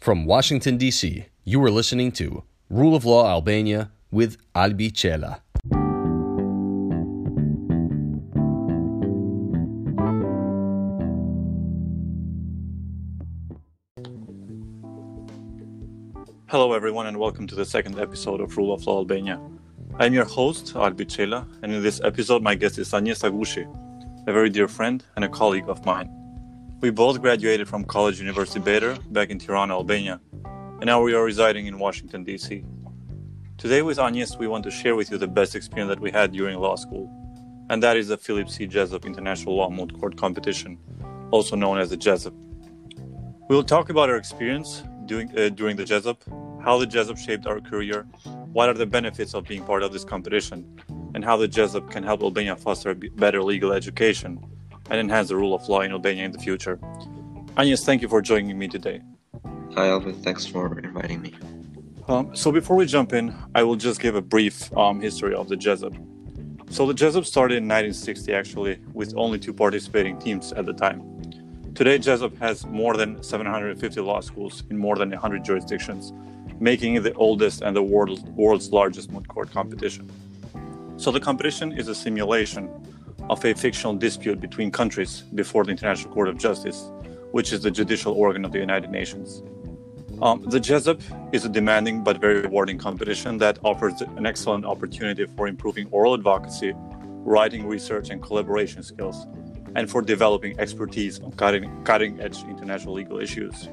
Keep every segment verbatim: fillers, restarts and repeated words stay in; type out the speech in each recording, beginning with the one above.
From Washington, D C, you are listening to Rule of Law Albania with Albi Cela. Hello everyone and welcome to the second episode of Rule of Law Albania. I'm your host, Albi Cela, and in this episode my guest is Agnes Agushi, a very dear friend and a colleague of mine. We both graduated from College University Better back in Tirana, Albania, and now we are residing in Washington, D C. Today with Agnes, we want to share with you the best experience that we had during law school, and that is the Philip C. Jessup International Law Moot Court Competition, also known as the Jessup. We will talk about our experience doing, uh, during the Jessup, how the Jessup shaped our career, what are the benefits of being part of this competition, and how the Jessup can help Albania foster a better legal education and enhance the rule of law in Albania in the future. Agnes, thank you for joining me today. Hi, Alvin. Thanks for inviting me. Um, so before we jump in, I will just give a brief um, history of the Jessup. So the Jessup started in nineteen sixty, actually, with only two participating teams at the time. Today, Jessup has more than seven hundred fifty law schools in more than one hundred jurisdictions, making it the oldest and the world's, world's largest moot court competition. So the competition is a simulation of a fictional dispute between countries before the International Court of Justice, which is the judicial organ of the United Nations. Um, the Jessup is a demanding but very rewarding competition that offers an excellent opportunity for improving oral advocacy, writing, research, and collaboration skills, and for developing expertise on cutting, cutting-edge international legal issues.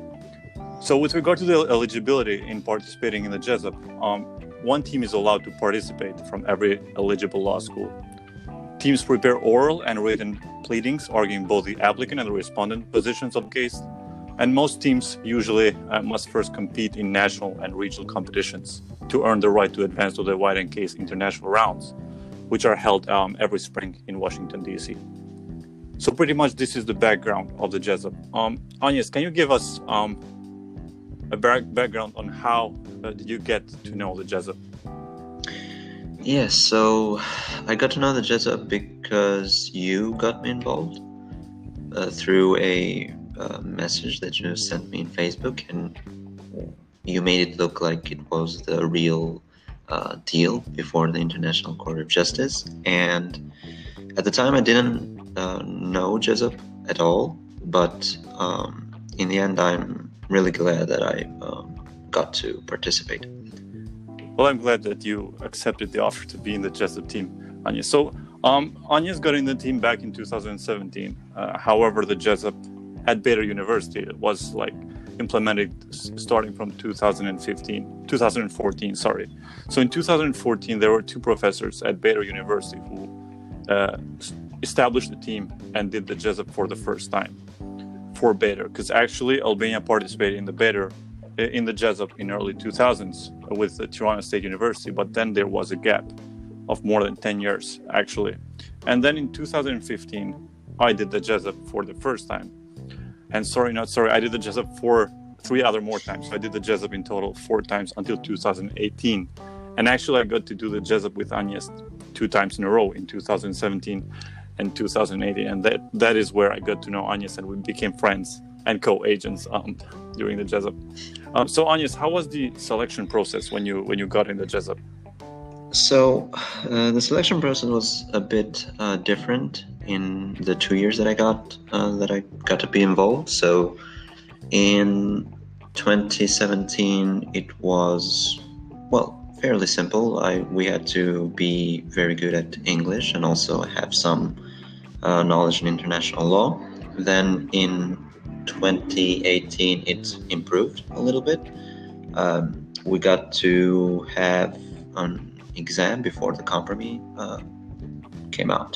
So with regard to the eligibility in participating in the Jessup, um, one team is allowed to participate from every eligible law school. Teams prepare oral and written pleadings arguing both the applicant and the respondent positions of the case, and most teams usually uh, must first compete in national and regional competitions to earn the right to advance to the White and Case international rounds, which are held um, every spring in Washington, D C. So pretty much this is the background of the Jessup. Um, Agnes, can you give us um, a back- background on how uh, did you get to know the Jessup? Yes, so I got to know the Jessup because you got me involved uh, through a uh, message that you sent me in Facebook, and you made it look like it was the real uh, deal before the International Court of Justice. And at the time, I didn't uh, know Jessup at all, but um, in the end, I'm really glad that I um, got to participate. Well, I'm glad that you accepted the offer to be in the Jessup team, Agnes. So, um, Agnes got in the team back in two thousand seventeen. Uh, however, the Jessup at Bader University was like implemented starting from two thousand fifteen, two thousand fourteen. Sorry. So in two thousand fourteen, there were two professors at Bader University who uh, established the team and did the Jessup for the first time for Bader, because actually Albania participated in the Bader in the Jessup in early two thousands with the Tirana State University, but then there was a gap of more than ten years actually. And then in two thousand fifteen, I did the Jessup for the first time. And sorry, not sorry, I did the Jessup for three other more times. So I did the Jessup in total four times until two thousand eighteen. And actually I got to do the Jessup with Agnes two times in a row in two thousand seventeen and two thousand eighteen. And that, that is where I got to know Agnes and we became friends and co-agents um, during the Jessup. Um, so Agnes, how was the selection process when you when you got in the Jessup? So uh, the selection process was a bit uh, different in the two years that I got uh, that I got to be involved. So in twenty seventeen, it was well fairly simple. I we had to be very good at English and also have some uh, knowledge in international law. Then in twenty eighteen, it improved a little bit. Um, we got to have an exam before the compromise uh, came out.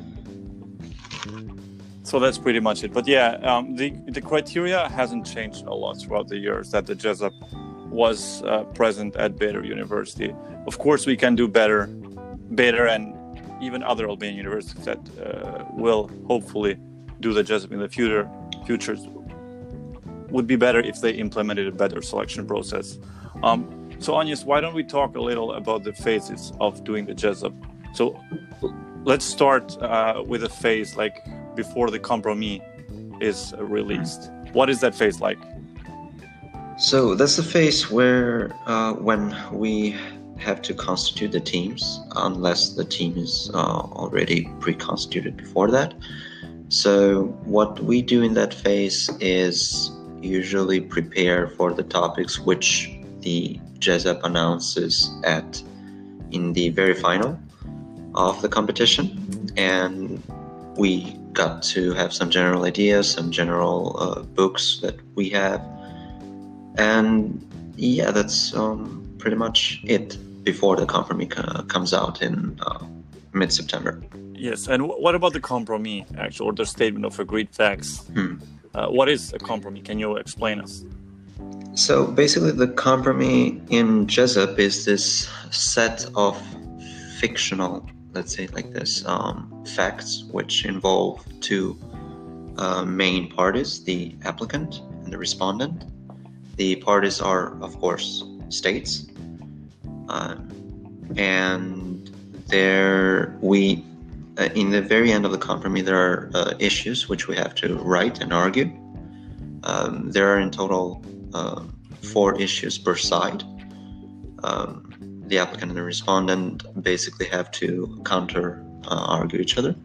So that's pretty much it. But yeah, um, the the criteria hasn't changed a lot throughout the years that the Jessup was uh, present at Bader University. Of course, we can do better, better, and even other Albanian universities that uh, will hopefully do the Jessup in the future. Futures would be better if they implemented a better selection process. Um, so Agnes, why don't we talk a little about the phases of doing the Jessup? So let's start uh, with a phase like before the compromise is released. What is that phase like? So that's the phase where uh, when we have to constitute the teams, unless the team is uh, already pre-constituted before that. So what we do in that phase is usually prepare for the topics which the J Z A P announces at in the very final of the competition, and we got to have some general ideas, some general uh, books that we have, and yeah, that's um, pretty much it before the compromis uh, comes out in uh, mid-September. Yes, and w- what about the compromis, actually, or the statement of agreed facts? Hmm. Uh, what is a compromis? Can you explain us? So basically, the compromis in J Z A P is this set of fictional, let's say it like this, um, facts which involve two uh, main parties, the applicant and the respondent. The parties are, of course, states, um, and there we, uh, in the very end of the compromis, there are uh, issues which we have to write and argue. Um, there are in total uh, four issues per side. Um, the applicant and the respondent basically have to counter uh, argue each other,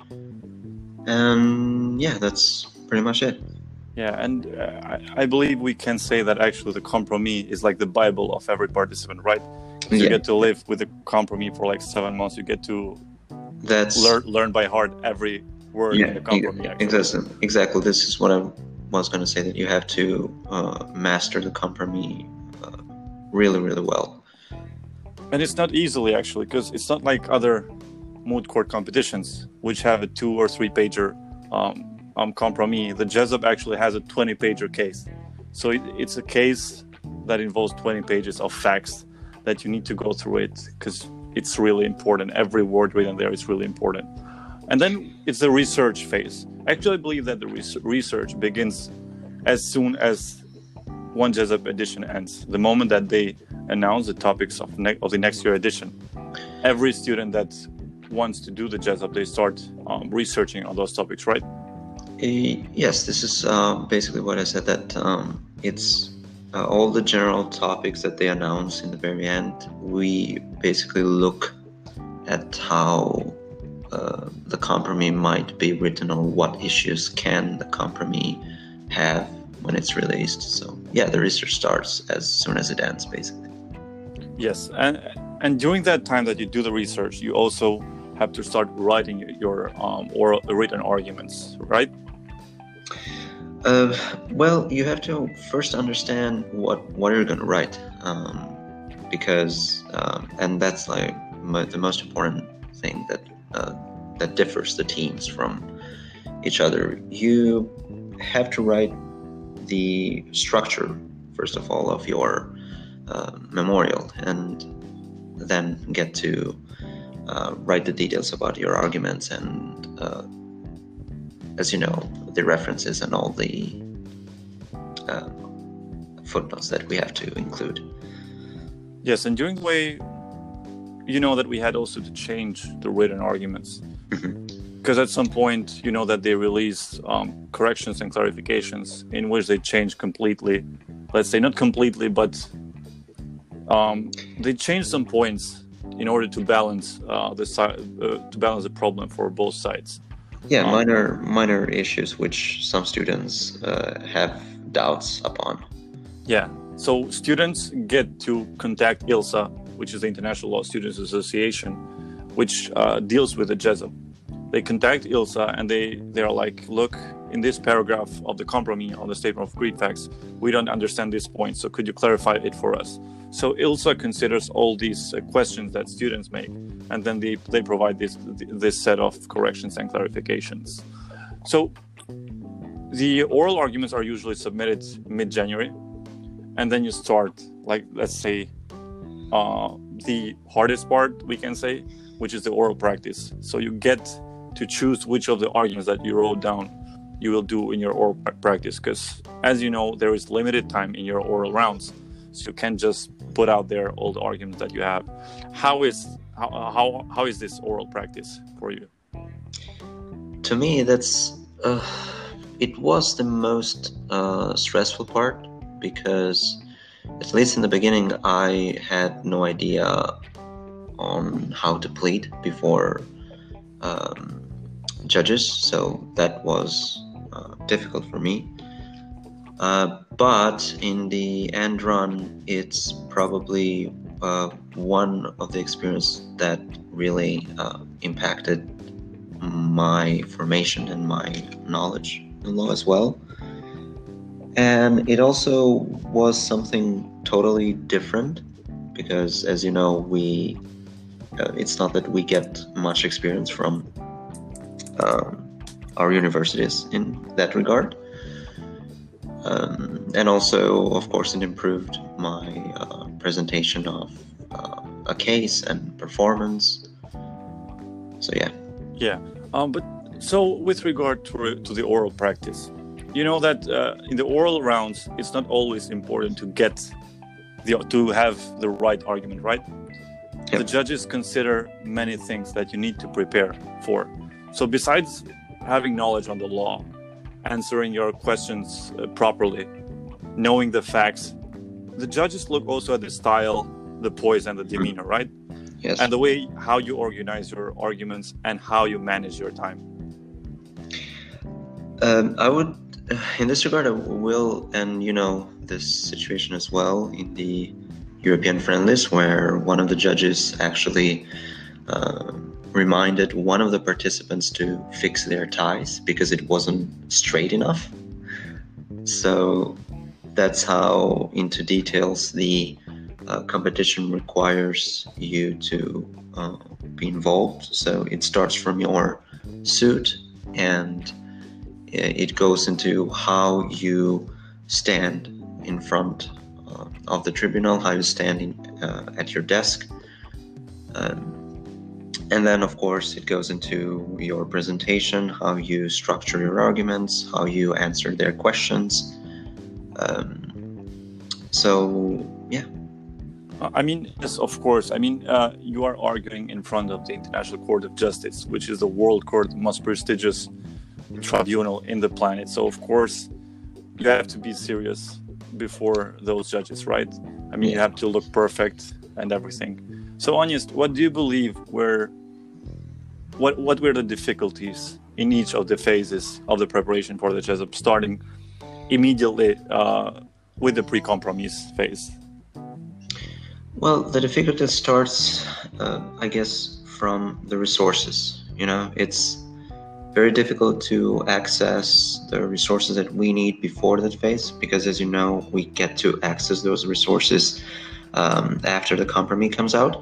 and yeah, that's pretty much it. Yeah, and uh, I, I believe we can say that actually the compromis is like the Bible of every participant, right? You Yeah. get to live with the compromis for like seven months. You get to That's learn learn by heart every word yeah, in the compromis. Actually. exactly. Exactly. This is what I was going to say, that you have to uh, master the compromis uh, really, really well. And it's not easily actually, because it's not like other moot court competitions, which have a two or three pager um, um, compromis. The J Z A P actually has a twenty pager case. So it, it's a case that involves twenty pages of facts that you need to go through it, because it's really important. Every word written there is really important. And then it's the research phase. Actually, I believe that the res- research begins as soon as one J Z A P edition ends. The moment that they announce the topics of, ne- of the next year edition, every student that wants to do the J Z A P, they start um, researching on those topics, right? Uh, yes, this is uh, basically what I said, that um, it's uh, all the general topics that they announce in the very end. We basically look at how uh, the compromis might be written, or what issues can the compromis have when it's released. So yeah, the research starts as soon as it ends, basically. Yes, and and during that time that you do the research, you also have to start writing your um, oral written arguments, right? Uh, well, you have to first understand what what you're going to write, um, because um, and that's like mo- the most important thing that uh, that differs the teams from each other. You have to write the structure, first of all, of your uh, memorial, and then get to uh, write the details about your arguments, and uh, as you know, the references and all the uh, footnotes that we have to include. Yes, and during the way, you know that we had also to change the written arguments. Because at some point, you know that they released um, corrections and clarifications in which they changed completely. Let's say not completely, but um, they changed some points in order to balance uh, the si- uh, to balance the problem for both sides. Yeah, Um, minor minor issues which some students uh, have doubts upon. Yeah. So students get to contact I L S A, which is the International Law Students Association, which uh, deals with the J Z A P. They contact I L S A and they, they are like, look, in this paragraph of the compromis on the statement of agreed facts, we don't understand this point, so could you clarify it for us? So I L S A considers all these uh, questions that students make, and then they, they provide this this set of corrections and clarifications. So the oral arguments are usually submitted mid-January, and then you start, like, let's say, uh, the hardest part, we can say, which is the oral practice. So you get to choose which of the arguments that you wrote down you will do in your oral practice, because as you know, there is limited time in your oral rounds, so you can't just put out there all the arguments that you have. How is how how, how is this oral practice for you? To me, that's uh, it was the most uh, stressful part, because at least in the beginning, I had no idea on how to plead before um, judges, so that was uh, difficult for me. Uh, but in the end run, it's probably uh, one of the experience that really uh, impacted my formation and my knowledge in law as well. And it also was something totally different because, as you know, we uh, it's not that we get much experience from um, our universities in that regard. Um, and also, of course, it improved my uh, presentation of uh, a case and performance. So yeah. Yeah. Um, but so with regard to to the oral practice, you know that uh, in the oral rounds, it's not always important to get the to have the right argument, right? Yep. The judges consider many things that you need to prepare for. So besides having knowledge on the law, answering your questions uh, properly, knowing the facts, the judges look also at the style, the poise, and the demeanor, right? Yes. And the way how you organize your arguments and how you manage your time. Um, I would, in this regard, I will, and you know, this situation as well in the European friendlies, where one of the judges actually uh, reminded one of the participants to fix their ties because it wasn't straight enough. So that's how into details the uh, competition requires you to uh, be involved. So it starts from your suit and it goes into how you stand in front uh, of the tribunal, how you stand in, uh, at your desk. Um, and then, of course, it goes into your presentation, how you structure your arguments, how you answer their questions. Um, so, yeah. I mean, yes, of course. I mean, uh, you are arguing in front of the International Court of Justice, which is the world court, the most prestigious tribunal in the planet. So, of course, you have to be serious before those judges, right? I mean, yeah. You have to look perfect and everything. So, Agnes, what do you believe were what what were the difficulties in each of the phases of the preparation for the JESUP, starting immediately uh, with the pre-compromise phase? Well, the difficulty starts, uh, I guess, from the resources. You know, it's very difficult to access the resources that we need before that phase, because as you know, we get to access those resources um, after the compromise comes out.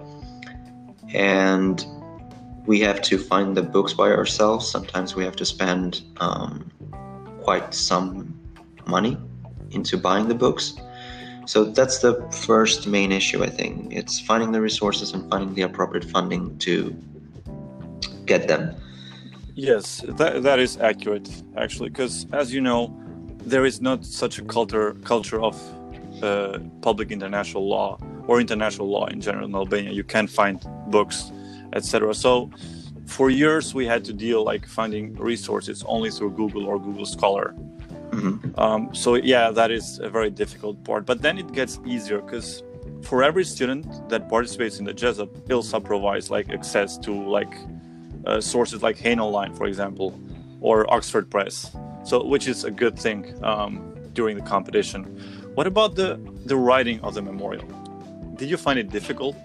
And we have to find the books by ourselves. Sometimes we have to spend um, quite some money into buying the books. So that's the first main issue, I think. It's finding the resources and finding the appropriate funding to get them. Yes, that that is accurate, actually, because as you know, there is not such a culture culture of uh, public international law or international law in general in Albania. You can't find books, et cetera. So for years we had to deal like finding resources only through Google or Google Scholar. Mm-hmm. Um, so yeah, that is a very difficult part. But then it gets easier because for every student that participates in the JESUP, ILSA provides like access to like uh, sources like Hain Online, for example, or Oxford Press. So which is a good thing um, during the competition. What about the the writing of the memorial? Did you find it difficult?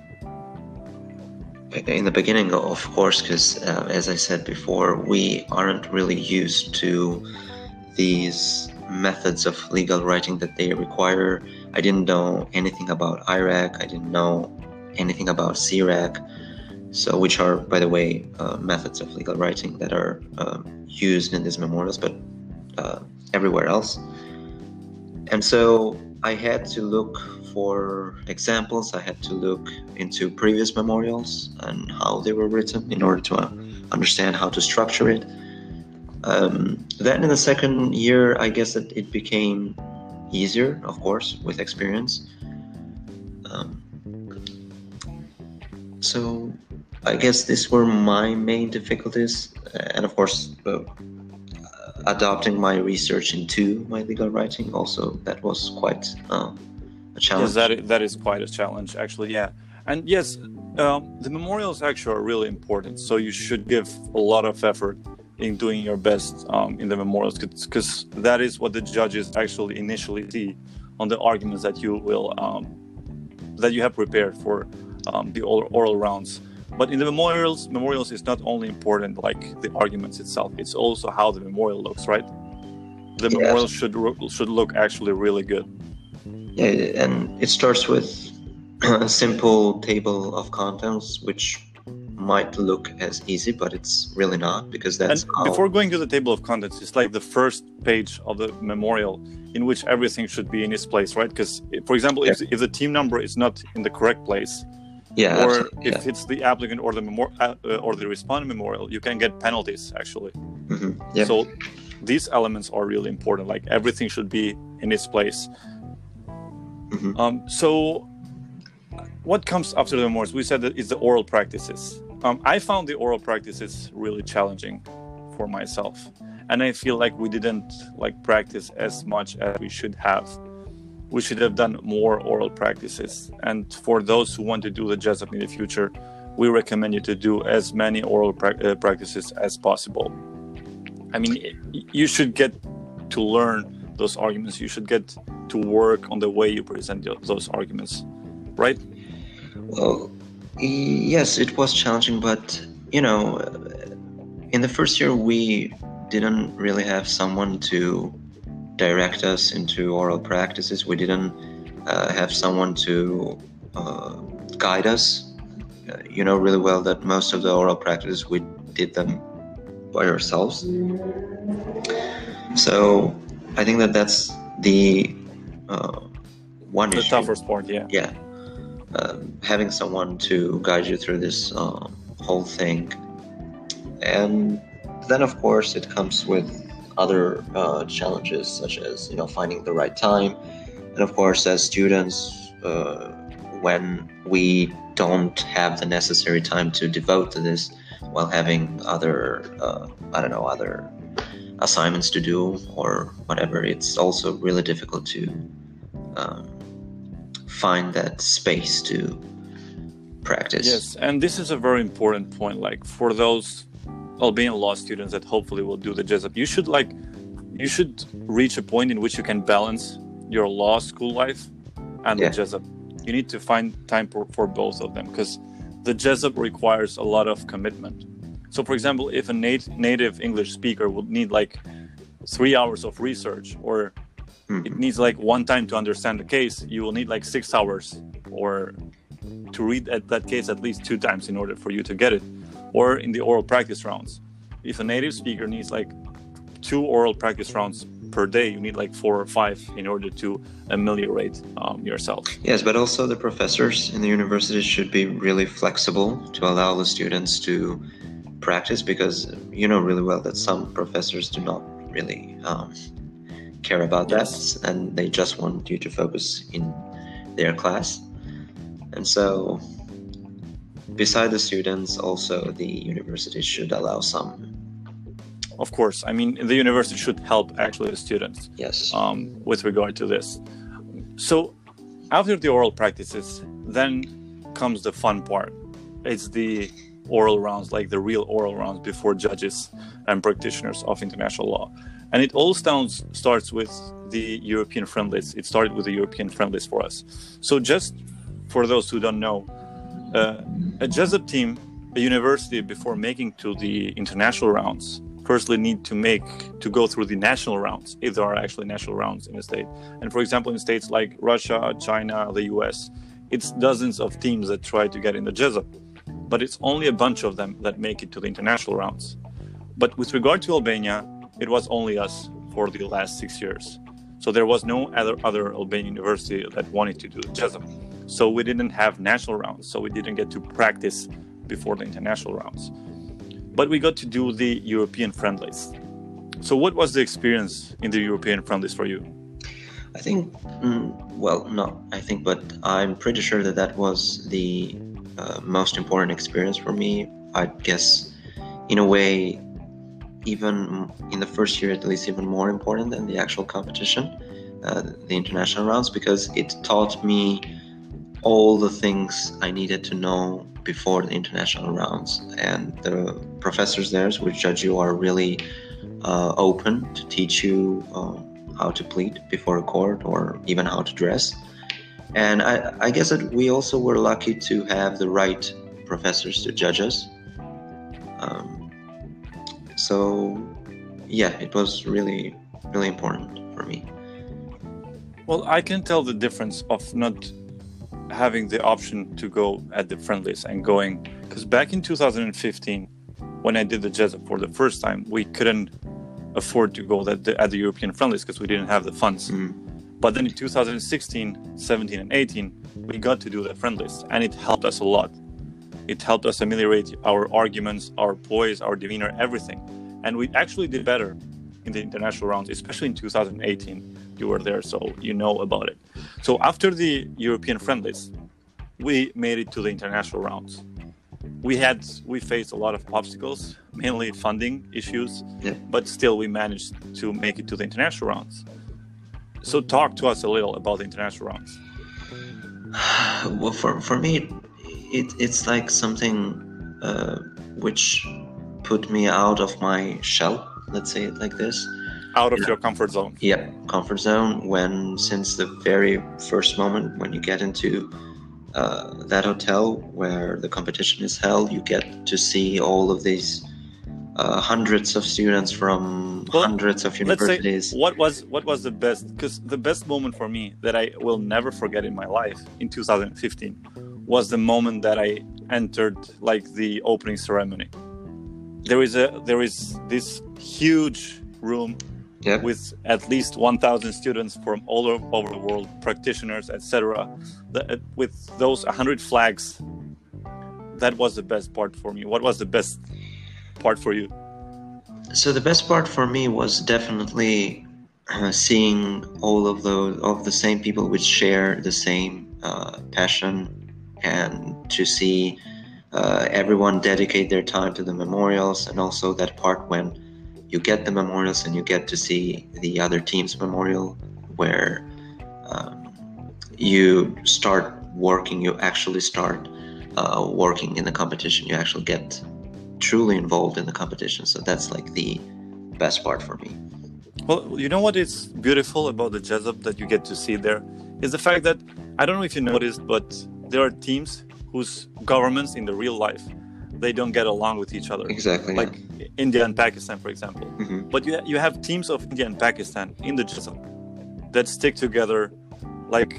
In the beginning, of course, because uh, as I said before, we aren't really used to these methods of legal writing that they require. I didn't know anything about I R A C. I didn't know anything about C R A C. So, which are, by the way, uh, methods of legal writing that are uh, used in these memorials, but uh, everywhere else. And so I had to look for examples. I had to look into previous memorials and how they were written in order to uh, understand how to structure it. Um, then in the second year, I guess that it became easier, of course, with experience. Um, so I guess these were my main difficulties. And of course, uh, adopting my research into my legal writing, also that was quite uh, a challenge. Yes, that is, that is quite a challenge, actually. Yeah, and yes, um, the memorials actually are really important. So you should give a lot of effort in doing your best um, in the memorials, because that is what the judges actually initially see on the arguments that you will um, that you have prepared for um, the oral, oral rounds. But in the memorials, memorials is not only important like the arguments itself; it's also how the memorial looks, right? The Yeah. memorial should should look actually really good. Yeah, and it starts with a simple table of contents, which might look as easy, but it's really not, because that's And how... before going to the table of contents, it's like the first page of the memorial in which everything should be in its place, right? Because, for example, if, if the team number is not in the correct place, yeah, or absolutely, if yeah. it's the applicant or the memor- uh, or the respondent memorial, you can get penalties actually. Mhm, yeah. So these elements are really important. Like everything should be in its place. Mhm. Um, so what comes after the memorials? We said that it's the oral practices. Um, I found the oral practices really challenging for myself, and I feel like we didn't like practice as much as we should have. We should have done more oral practices. And for those who want to do the Jessup in the future, we recommend you to do as many oral pra- uh, practices as possible. I mean, you should get to learn those arguments. You should get to work on the way you present those arguments, right? Well, yes, it was challenging, but, you know, in the first year, we didn't really have someone to direct us into oral practices. We didn't uh, have someone to uh, guide us. Uh, you know really well that most of the oral practices, we did them by ourselves. So I think that that's the uh, one The issue. toughest part, yeah. Yeah. Um, having someone to guide you through this uh, whole thing. And then, of course, it comes with other uh, challenges, such as, you know, finding the right time. And of course, as students, uh, when we don't have the necessary time to devote to this, while having other, uh, I don't know, other assignments to do or whatever, it's also really difficult to um, find that space to practice. Yes, and this is a very important point. Like for those Albanian law students that hopefully will do the Jessup, you should like, you should reach a point in which you can balance your law school life and Yeah. the Jessup. You need to find time for, for both of them, because the Jessup requires a lot of commitment. So, for example, if a nat- native English speaker would need like three hours of research, or Mhm. it needs like one time to understand the case, you will need like six hours or to read at that case at least two times in order for you to get it. Or in the oral practice rounds, if a native speaker needs like two oral practice rounds per day, you need like four or five in order to ameliorate um, yourself. Yes, but also the professors in the universities should be really flexible to allow the students to practice, because you know really well that some professors do not really um, care about Yes. that, and they just want you to focus in their class. And so, beside the students, also the university should allow some. Of course, I mean, the university should help actually the students Yes. um, with regard to this. So after the oral practices, then comes the fun part. It's the oral rounds, like the real oral rounds before judges and practitioners of international law. And it all sounds, starts with the European friendlies. It started with the European friendlies for us. So just for those who don't know, uh, a Jessup team, a university, before making to the international rounds, firstly need to make to go through the national rounds, if there are actually national rounds in the state. And for example, in states like Russia, China, the U S, it's dozens of teams that try to get in the Jessup, but it's only a bunch of them that make it to the international rounds. But with regard to Albania, it was only us for the last six years. So there was no other other Albanian university that wanted to do the Jessup. So we didn't have national rounds, so we didn't get to practice before the international rounds. But we got to do the European friendlies. So what was the experience in the European friendlies for you? I think, mm, well, not I think, but I'm pretty sure that that was the uh, most important experience for me. I guess, in a way, even in the first year at least even more important than the actual competition, uh, the international rounds, because it taught me all the things I needed to know before the international rounds. And the professors there who judge you are really uh, open to teach you uh, how to plead before a court or even how to dress. And I, I guess that we also were lucky to have the right professors to judge us. Um, so yeah, it was really, really important for me. Well, I can tell the difference of not having the option to go at the friendlies and going, because back in two thousand fifteen, when I did the Jessup for the first time, we couldn't afford to go at the, at the European friendlies because we didn't have the funds. Mm. But then in two thousand sixteen, seventeen, and eighteen, we got to do the friendlies, and it helped us a lot. It helped us ameliorate our arguments, our poise, our demeanor, everything. And we actually did better in the international rounds, especially in two thousand eighteen. You were there, so you know about it. So after the European friendlies, we made it to the international rounds. We had we faced a lot of obstacles, mainly funding issues, yeah. but still we managed to make it to the international rounds. So talk to us a little about the international rounds. Well, for for me, it it's like something uh, which put me out of my shell. Let's say it like this. Out of Yeah. your comfort zone. Yeah, comfort zone. When since the very first moment when you get into uh, that hotel where the competition is held, you get to see all of these uh, hundreds of students from Well, hundreds of Let's say universities. what was what was the best, because the best moment for me that I will never forget in my life in two thousand fifteen was the moment that I entered like the opening ceremony. There is a there is this huge room Yep. with at least one thousand students from all over the world, practitioners, et cetera. With those one hundred flags, that was the best part for me. What was the best part for you? So the best part for me was definitely uh, seeing all of those of the same people which share the same uh, passion, and to see uh, everyone dedicate their time to the memorials, and also that part when you get the memorials and you get to see the other team's memorial, where um, you start working, you actually start uh, working in the competition, you actually get truly involved in the competition. So that's like the best part for me. Well, you know what is beautiful about the Jessup that you get to see there is the fact that, I don't know if you noticed, but there are teams whose governments in the real life, they don't get along with each other. Exactly. Like yeah. India and Pakistan, for example. Mm-hmm. But you, you have teams of India and Pakistan in the Jessup that stick together, like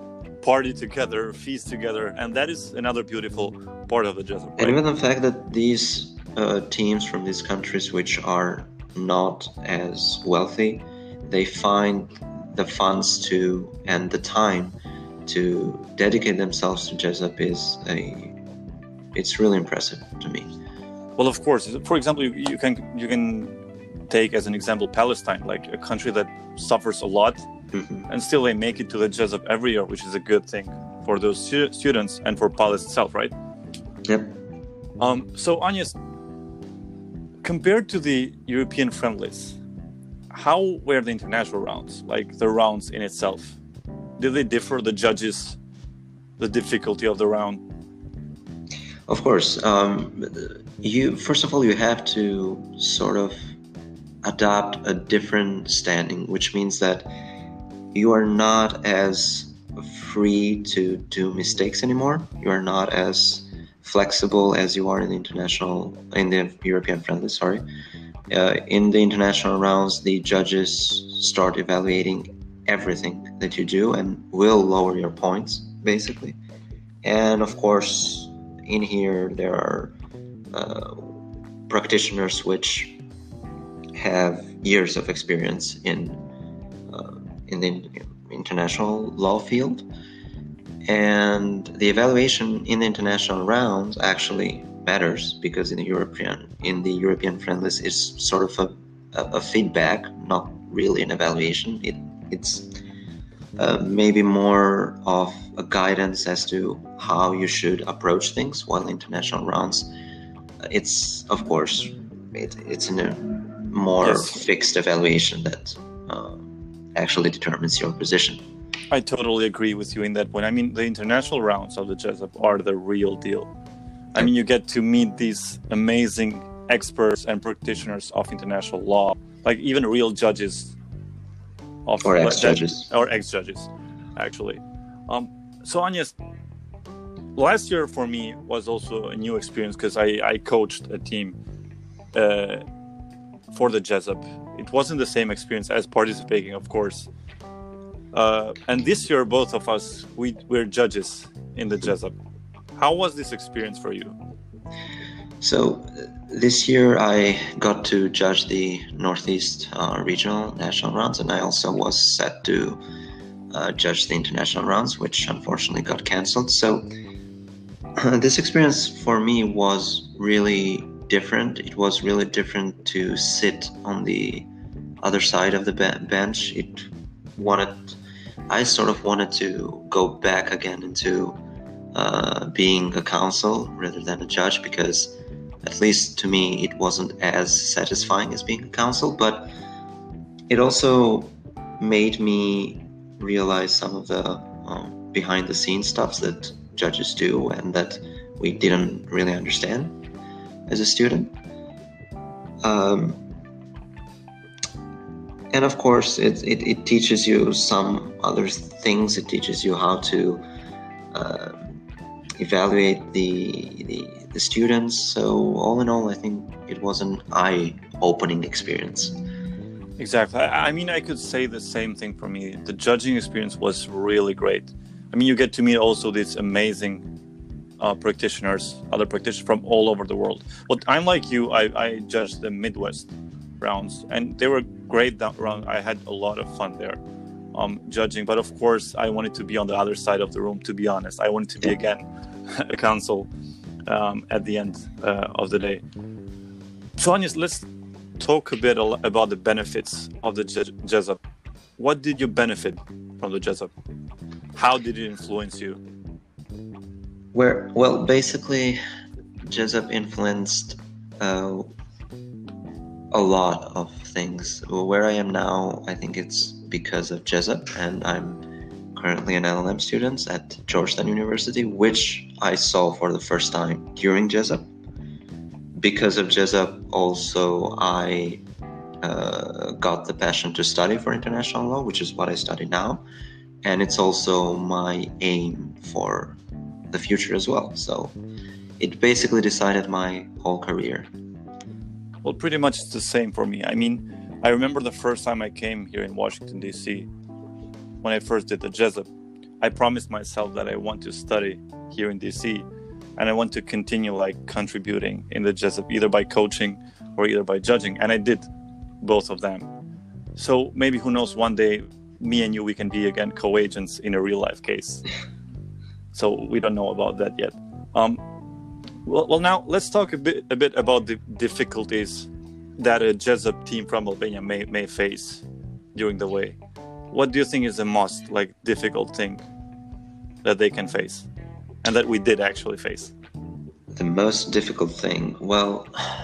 party together, feast together, and that is another beautiful part of the Jessup. Right? And even the fact that these uh, teams from these countries which are not as wealthy, they find the funds to and the time to dedicate themselves to Jessup is a it's really impressive to me. Well, of course. For example, you, you can you can take as an example Palestine, like a country that suffers a lot, Mm-hmm. and still they make it to the Jessup every year, which is a good thing for those stu- students and for Palace itself, right? Yep. Um, so, Agnes, compared to the European friendlies, how were the international rounds, like the rounds in itself? Did they differ, the judges, the difficulty of the round? Of course. Um, you first of all, you have to sort of adopt a different standing, which means that you are not as free to do mistakes anymore. You are not as flexible as you are in the international, in the European friendly. Sorry. Uh, in the international rounds, the judges start evaluating everything that you do and will lower your points, basically. And of course, in here there are uh, practitioners which have years of experience in uh, in the international law field, and the evaluation in the international rounds actually matters, because in the European in the European friendlies is sort of a, a, a feedback, not really an evaluation. It it's Uh, maybe more of a guidance as to how you should approach things, while international rounds, uh, it's of course it, it's in a more Yes. fixed evaluation that uh, actually determines your position. I totally agree with you in that point. I mean, the international rounds of the Jessup are the real deal. I mean, you get to meet these amazing experts and practitioners of international law, like even real judges of Or ex-judges. or ex-judges, actually. Um, so Agnes, last year for me was also a new experience because I, I coached a team uh, for the Jessup. It wasn't the same experience as participating, of course. Uh, and this year, both of us, we were judges in the Jessup. How was this experience for you? So uh, this year I got to judge the Northeast uh, regional national rounds, and I also was set to uh, judge the international rounds, which unfortunately got cancelled. So uh, this experience for me was really different. It was really different to sit on the other side of the be- bench. It wanted, I sort of wanted to go back again into uh, being a counsel rather than a judge, because at least to me it wasn't as satisfying as being a counsel. But it also made me realize some of the um, behind the scenes stuff that judges do and that we didn't really understand as a student. Um, and of course it, it, it teaches you some other things. It teaches you how to uh, evaluate the, the the students. So all in all, I think it was an eye-opening experience. Exactly. I, I mean, I could say the same thing for me. The judging experience was really great. I mean, you get to meet also these amazing uh, practitioners, other practitioners from all over the world. But I'm like you, I, I judged the Midwest rounds, and they were great that round. I had a lot of fun there um, judging. But of course, I wanted to be on the other side of the room, to be honest. I wanted to be, again, a counsel um, at the end uh, of the day. So, Agnes, let's talk a bit al- about the benefits of the Je- Jessup. What did you benefit from the Jessup? How did it influence you? Where, well, basically, Jessup influenced uh, a lot of things. Where I am now, I think it's because of Jessup, and I'm currently an L L M student at Georgetown University, which I saw for the first time during Jessup. Because of Jessup, also, I uh, got the passion to study for international law, which is what I study now. And it's also my aim for the future as well. So it basically decided my whole career. Well, pretty much it's the same for me. I mean, I remember the first time I came here in Washington, D C, when I first did the Jessup. I promised myself that I want to study here in D C, and I want to continue like contributing in the Jessup, either by coaching or either by judging. And I did both of them. So maybe, who knows, one day, me and you, we can be again co-agents in a real life case. So we don't know about that yet. Um, well, well, now let's talk a bit a bit about the difficulties that a Jessup team from Albania may, may face during the way. What do you think is the most like difficult thing that they can face, and that we did actually face? The most difficult thing, well,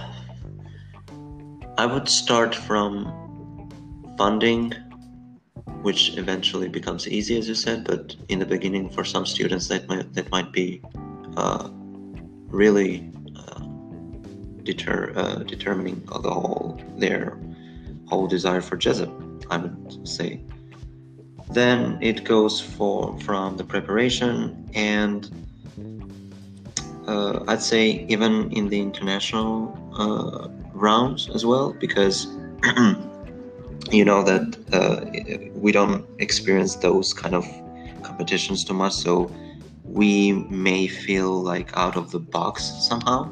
I would start from funding, which eventually becomes easy, as you said, but in the beginning, for some students, that might that might be uh, really uh, deter uh, determining of the whole their whole desire for Jessup, I would say. Then it goes for from the preparation, and uh, I'd say even in the international uh, rounds as well, because you know that uh, we don't experience those kind of competitions too much, so we may feel like out of the box somehow.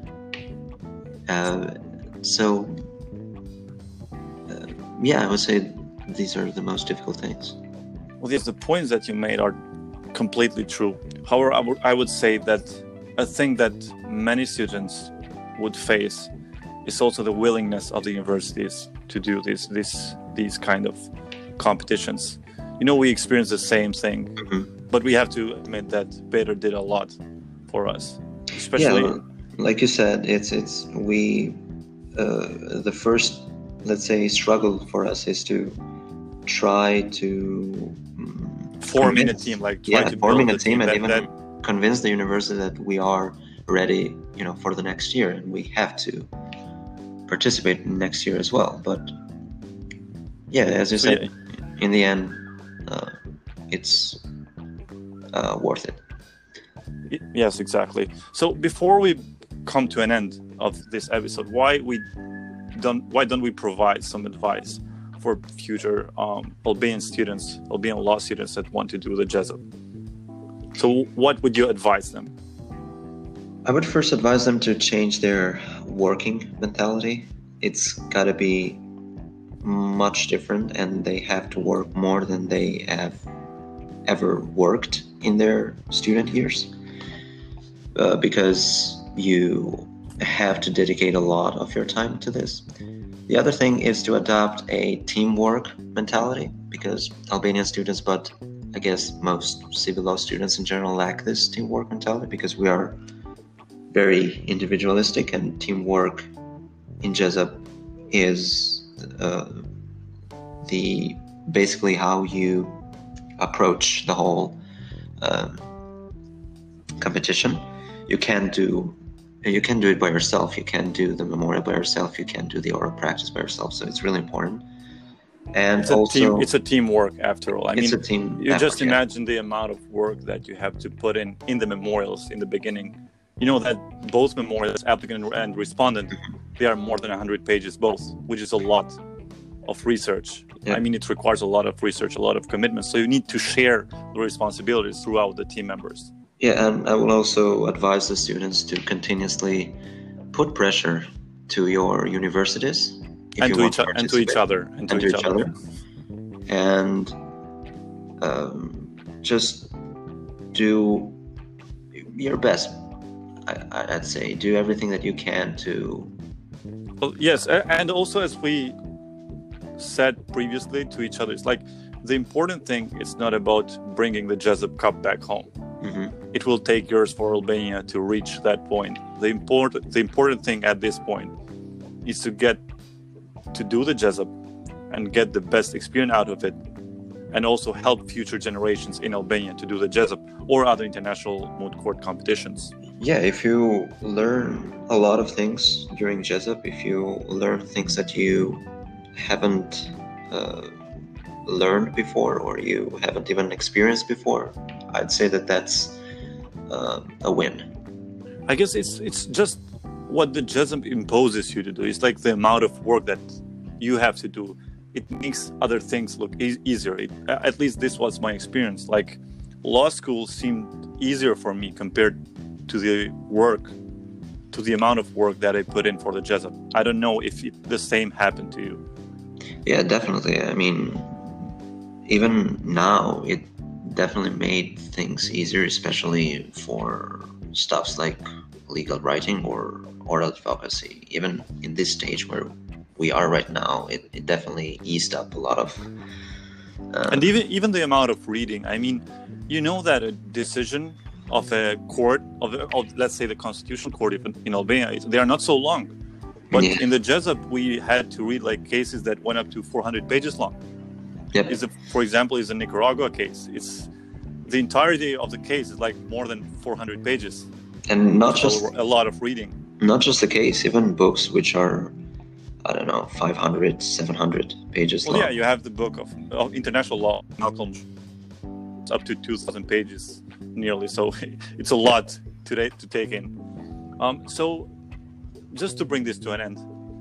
Uh, so uh, yeah, I would say these are the most difficult things. Well, yes, the points that you made are completely true. However, I, w- I would say that a thing that many students would face is also the willingness of the universities to do this, this, these kind of competitions. You know, we experience the same thing, Mm-hmm. but we have to admit that Bader did a lot for us, especially. Yeah, like you said, it's it's we uh, the first let's say, struggle for us is to try to um, Forming convince- a team, like try yeah, to forming build a team, and that, even that convince the university that we are ready, you know, for the next year, and we have to participate next year as well. But yeah, as you So, said, yeah. in the end, uh, it's uh, worth it. Y- Yes, exactly. So before we come to an end of this episode, why we don't why don't we provide some advice for future um, Albanian students, Albanian law students that want to do the Jesup? So what would you advise them? I would first advise them to change their working mentality. It's got to be much different, and they have to work more than they have ever worked in their student years, uh, because you have to dedicate a lot of your time to this. The other thing is to adopt a teamwork mentality, because Albanian students, but I guess most civil law students in general, lack this teamwork mentality, because we are very individualistic, and teamwork in Jesup is uh, the basically how you approach the whole um, competition. You can't do you can do it by yourself. You can't do the memorial by yourself. You can't do the oral practice by yourself. So it's really important. And It's a also, team. It's a teamwork after all. I it's mean, a team you effort, just yeah. imagine the amount of work that you have to put in in the memorials in the beginning. You know that both memorials, applicant and respondent, they are more than one hundred pages both, which is a lot of research. Yeah. I mean, it requires a lot of research, a lot of commitment. So you need to share the responsibilities throughout the team members. Yeah, and I will also advise the students to continuously put pressure to your universities if And you to, want each, and to each participate. other. And to and each other. And um, just do your best. I, I'd say do everything that you can to. Well, yes, a- and also as we said previously to each other, it's like the important thing is not about bringing the Jesup Cup back home. Mhm. It will take years for Albania to reach that point. The important the important thing at this point is to get to do the Jesup and get the best experience out of it, and also help future generations in Albania to do the Jesup or other international moot court competitions. Yeah, if you learn a lot of things during Jesup, if you learn things that you haven't uh, learned before, or you haven't even experienced before, I'd say that that's uh, a win. I guess it's it's just what the Jesup imposes you to do. It's like the amount of work that you have to do. It makes other things look e- easier. It, at least this was my experience. Like law school seemed easier for me compared to the work, to the amount of work that I put in for the Jesup. I don't know if it, the same happened to you. Yeah, definitely. I mean, even now, it definitely made things easier, especially for stuffs like legal writing or oral advocacy. Even in this stage where we are right now, it, it definitely eased up a lot of. Uh, And even even the amount of reading. I mean, you know that a decision of a court of, of let's say the constitutional court in, in Albania, they are not so long. But Yeah. in the Jesup, we had to read like cases that went up to four hundred pages long. Yep. Is a, for example, is a Nicaragua case. It's the entirety of the case is like more than four hundred pages. and not So just a lot of reading. not just the case, even books which are, I don't know, five hundred, seven hundred pages Well, long. yeah, you have the book of, of international law, Malcolm. It's up to two thousand pages nearly, so it's a lot today to take in. Um, so, just to bring this to an end,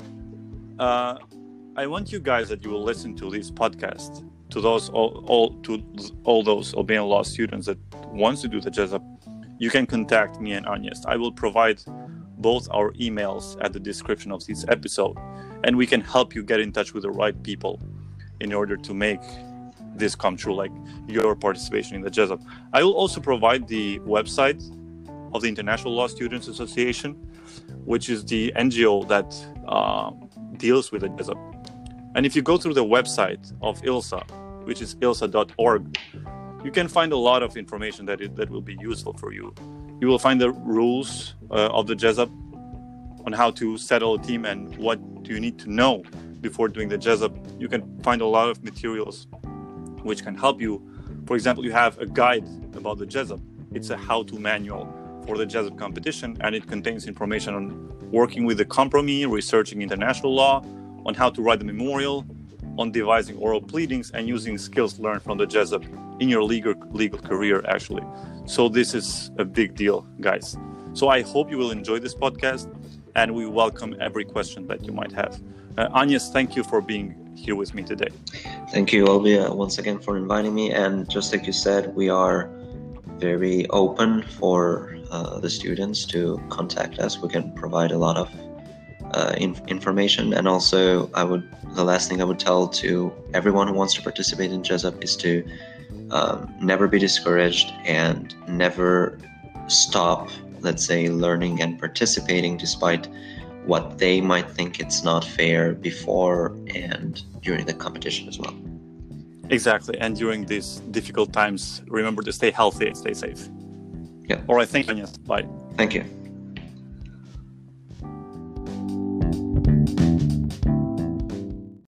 uh, I want you guys that you will listen to this podcast, to those all, all to all those Albanian law students that wants to do the Jesup. You can contact me and Agnes. I will provide both our emails at the description of this episode, and we can help you get in touch with the right people in order to make this come true, like your participation in the Jesup. I will also provide the website of the International Law Students Association, which is the N G O that uh, deals with the Jesup. And if you go through the website of ILSA, which is ilsa dot org, you can find a lot of information that it, that will be useful for you. You will find the rules uh, of the Jesup on how to settle a team and what do you need to know before doing the Jessup, you can find a lot of materials which can help you. For example, you have a guide about the Jessup. It's a how-to manual for the Jessup competition, and it contains information on working with the compromis, researching international law, on how to write the memorial, on devising oral pleadings, and using skills learned from the Jessup in your legal legal career, actually. So this is a big deal, guys. So I hope you will enjoy this podcast, and we welcome every question that you might have. Uh, Agnes, thank you for being here with me today. Thank you, Albia, once again for inviting me. And just like you said, we are very open for uh, the students to contact us. We can provide a lot of uh, in- information. And also, I would the last thing I would tell to everyone who wants to participate in Jessup is to um, never be discouraged and never stop, let's say, learning and participating despite what they might think it's not fair before and during the competition as well. Exactly. And during these difficult times, remember to stay healthy and stay safe. Yeah. All right. Thank you, Agnes. Bye. Thank you.